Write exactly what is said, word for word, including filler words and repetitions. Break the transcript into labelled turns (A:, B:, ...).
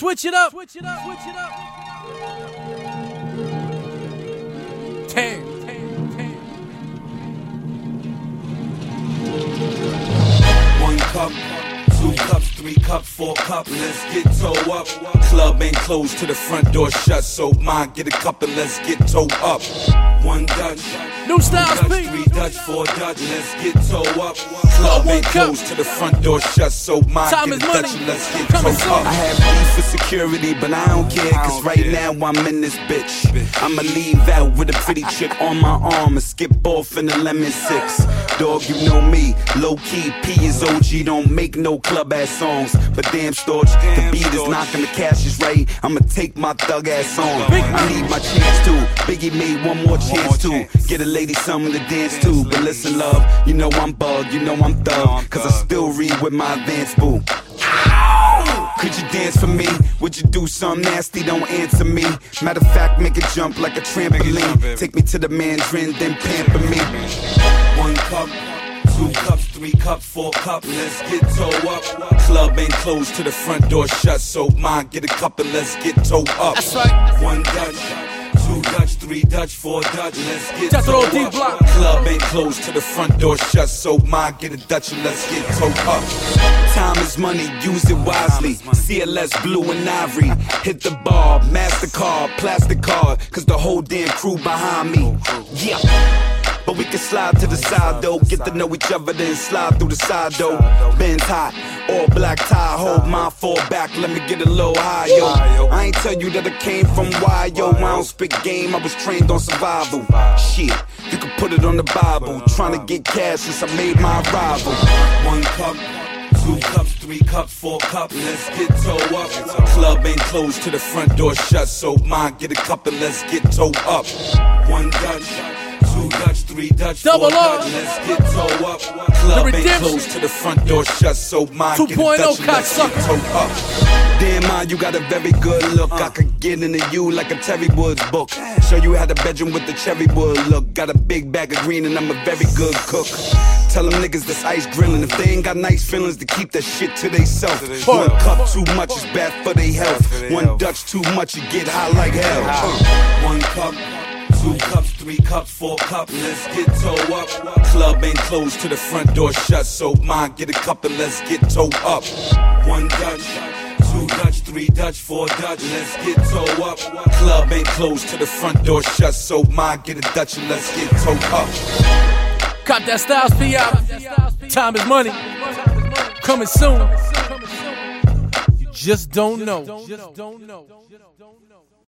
A: Switch it up. Switch it up. Switch it up. Ten. Ten. Ten.
B: One cup, two cups, three cups, four cups. Let's get toe up. Club ain't closed till the front door shut, so mine get a cup and let's get toe up. One Dutch,
A: New Styles
B: Dutch,
A: P.
B: three Dutch, four Dutch. Let's get toe up. Club ain't closed till the front door shut, so mine
A: Time
B: get
A: is
B: a
A: money.
B: Dutch and let's get
A: Coming
B: toe
A: soon.
B: up.
C: I have beef with security, but I don't care, cause right now I'm in this bitch. I'ma leave out with a pretty chick on my arm and skip off in the lemon six. Dog, you know me, low key, P is O G, don't make no club ass songs. But damn, Storch, the beat is knocking, the cash is right. I'ma take my thug ass on. I need my chance too. Biggie made one more chance too. Get a lady something to dance to. But listen, love, you know I'm bugged, you know I'm thug. Cause I still read with my advanced boo. Could you dance for me? Would you do something nasty? Don't answer me. Matter of fact, make it jump like a trampoline. Take me to the Mandarin, then pamper me.
B: One cup, two cups, three cups, four cups. Let's get toe up. Club ain't closed till the front door shut, so mine get a cup and let's get toe up.
A: That's right.
B: One Dutch, two Dutch, three Dutch, four Dutch. Let's get
A: That's
B: toe
A: all D
B: up.
A: block.
B: Club ain't closed till the front door shut, so mine get a Dutch and let's get toe up.
C: Time is money, use it wisely. C L S blue and ivory. Hit the bar, MasterCard, plastic card. Cause the whole damn crew behind me. Yeah. But we can slide to the side though. Get to know each other, then slide through the side though. Benz hot, all black tie. Hold mine, fall back, let me get a little high, yo. I ain't tell you that I came from Y, yo. I don't spit game, I was trained on survival. Shit, you can put it on the Bible. Trying to get cash since I made my arrival.
B: One cup, two cups, three cups, four cups. Let's get toe up. Club ain't closed till the front door shut, so mine get a cup and let's get toe up. One Dutch, two Dutch, three Dutch,
A: Double
B: four
A: R.
B: Dutch. Let's get toe up. Club ain't
A: redemption.
B: closed till the front door shut, so mine
A: two
B: get a
A: point oh
B: Dutch and let's get
A: cocksucker.
B: toe up.
C: Damn, man, you got a very good look. I could get into you like a Terry Woods book. Show you how the bedroom with the cherry wood look. Got a big bag of green and I'm a very good cook. Tell them niggas that's ice grilling. If they ain't got nice feelings, to keep that shit to they self. One cup too much is bad for their health. One Dutch too much, you get high like hell. Uh.
B: One cup, two cups, three cups, four cups. Let's get toe up. Club ain't closed till the front door shut, so mine get a cup and let's get toe up. One Dutch, two Dutch, three Dutch, four Dutch. Let's get toe up. Club ain't closed till the front door shut, so mine get a Dutch and let's get toe up.
A: Cop that Styles P out. Time is money. Coming soon. You just don't know.